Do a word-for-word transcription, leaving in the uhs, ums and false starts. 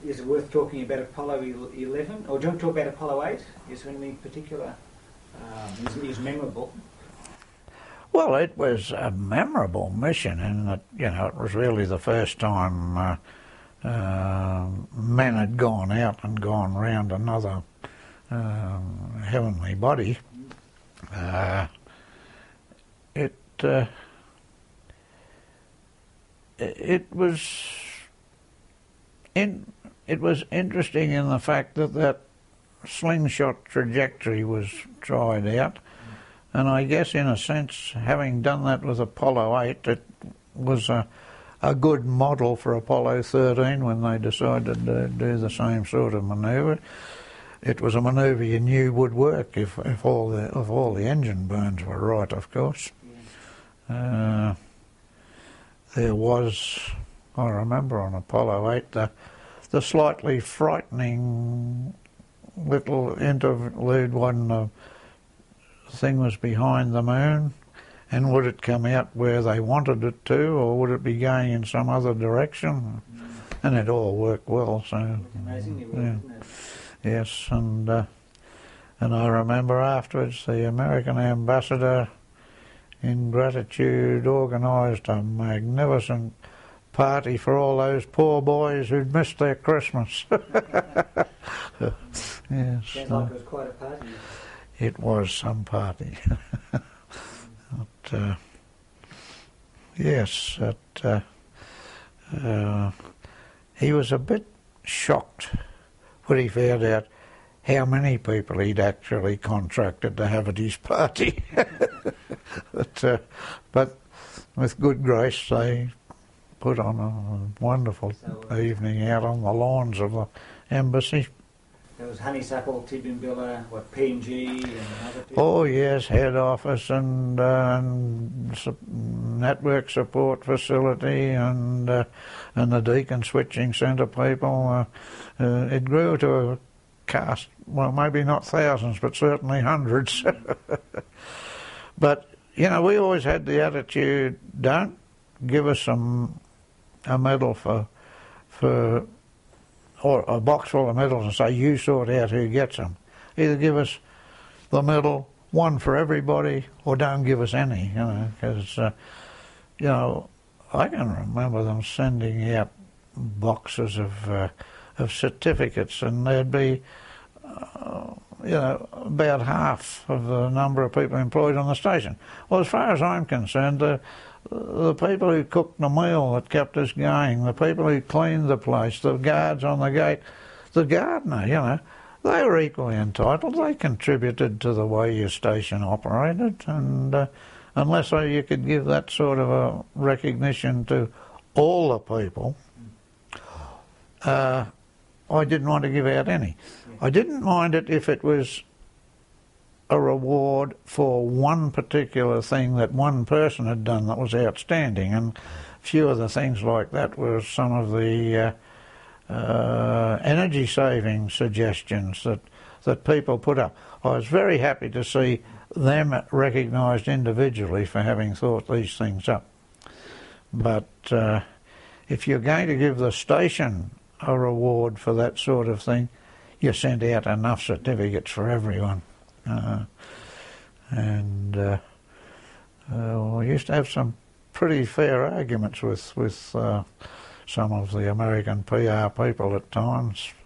is it worth talking about Apollo eleven, or do you want to talk about Apollo eight? Is there anything particular um, is, is memorable? Well, it was a memorable mission in that, you know, it was really the first time uh, uh, men had gone out and gone round another uh, heavenly body. Uh, it uh, it was in it was interesting in the fact that that slingshot trajectory was tried out. And I guess, in a sense, having done that with Apollo eight, it was a, a good model for Apollo thirteen when they decided to do the same sort of manoeuvre. It was a manoeuvre you knew would work if, if all the if all the engine burns were right, of course. Yeah. Uh, there was, I remember on Apollo eight, the, the slightly frightening little interlude when the thing was behind the moon, and would it come out where they wanted it to, or would it be going in some other direction? Mm. And it all worked well. So amazingly well, yeah. Isn't it? Yes, and uh, and I remember afterwards the American ambassador, in gratitude, organised a magnificent party for all those poor boys who'd missed their Christmas. Yes. Sounds like it was quite a party. It was some party. But, uh, yes, that, uh, uh, he was a bit shocked when he found out how many people he'd actually contracted to have at his party. but, uh, but with good grace, they put on a wonderful so, uh, evening out on the lawns of the embassy. There was Honeysuckle, Tidbinbilla, what, P and G and other people? Oh yes, head office and, uh, and su network support facility and uh, and the Deakin switching centre people. Uh, uh, it grew to a cast, well, maybe not thousands, but certainly hundreds. But, you know, we always had the attitude, don't give us some, a medal for for... or a box full of medals and say, you sort out who gets them. Either give us the medal, one for everybody, or don't give us any, you know, because, uh, you know, I can remember them sending out boxes of, uh, of certificates, and there'd be, uh, you know, about half of the number of people employed on the station. Well, as far as I'm concerned, the The people who cooked the meal that kept us going, the people who cleaned the place, the guards on the gate, the gardener, you know, they were equally entitled. They contributed to the way your station operated, and uh, unless uh, you could give that sort of a recognition to all the people, uh, I didn't want to give out any. I didn't mind it if it was a reward for one particular thing that one person had done that was outstanding, and a few of the things like that were some of the uh, uh, energy saving suggestions that that people put up. I was very happy to see them recognised individually for having thought these things up. But uh, if you're going to give the station a reward for that sort of thing, you send out enough certificates for everyone. Uh, and uh, uh, we used to have some pretty fair arguments with with uh, some of the American P R people at times.